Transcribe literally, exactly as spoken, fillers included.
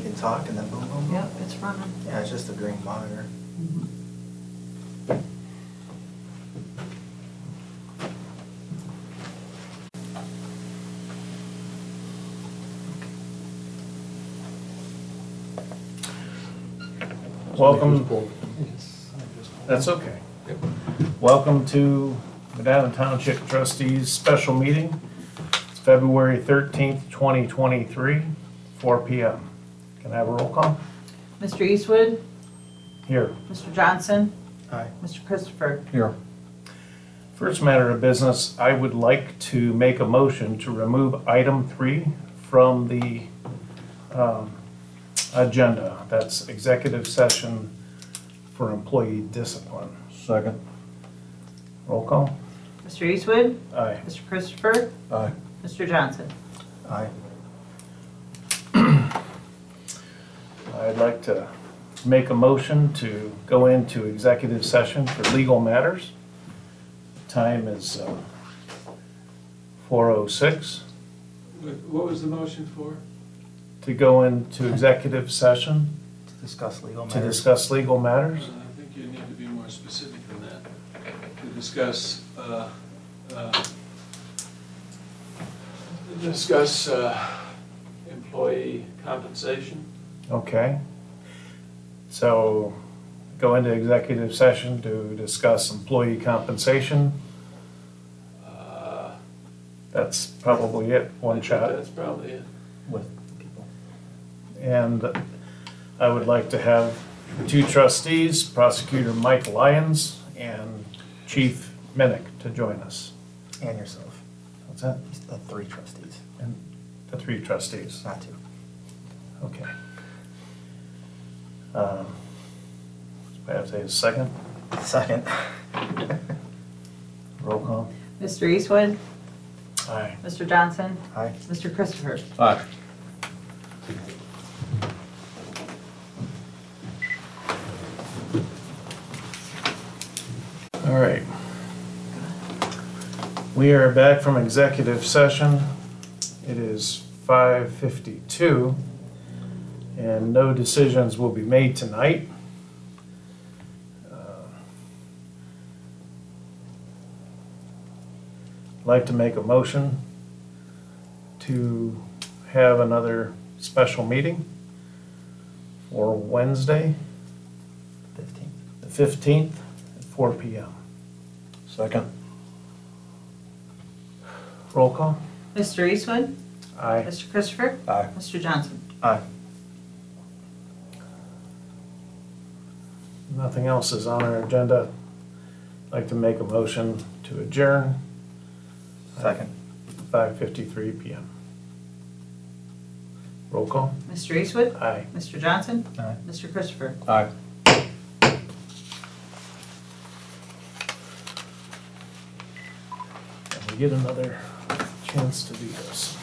can talk and then boom, boom, boom. Yep, it's running. Yeah, it's just a green monitor. Mhm. Welcome. That's okay. Welcome to Medina Township Trustees Special Meeting. It's February thirteenth, twenty twenty-three, four P M Can I have a roll call? Mister Eastwood, Here. Mister Johnson, Aye. Mister Christopher. Here. First matter of business, I would like to make a motion to remove item three from the um, agenda. That's executive session for employee discipline. Second. Roll call? Mister Eastwood, Aye. Mister Christopher, Aye. Mister Johnson. Aye. I'd like to make a motion to go into executive session for legal matters. Time is uh, four oh six. What what was the motion for? To go into executive session To discuss legal to matters. discuss legal matters. Uh, I think you need to be more specific than that. To discuss, uh, uh, to discuss uh, employee compensation. Okay. So go into executive session to discuss employee compensation. Uh, That's probably it, I one think shot. That's probably it. With people. And I would like to have the two trustees, Prosecutor Mike Lyons and Chief Minnick, to join us. And yourself. What's that? The three trustees, And the three trustees. not two. Okay. Um, I have to say a second. Second. Roll call. Mister Eastwood, Aye. Mister Johnson, Aye. Mister Christopher. Aye. All right. We are back from executive session. It is five fifty-two, and no decisions will be made tonight. Uh, I'd like to make a motion to have another special meeting for Wednesday, Fifteen. the fifteenth, at four P M Second. Roll call? Mister Eastwood, Aye. Mister Christopher, Aye. Mister Johnson. Aye. Nothing else is on our agenda. I'd like to make a motion to adjourn. Second. five fifty-three P M Roll call? Mister Eastwood, Aye. Mister Johnson, Aye. Mister Christopher. Aye. And we get another chance to do this.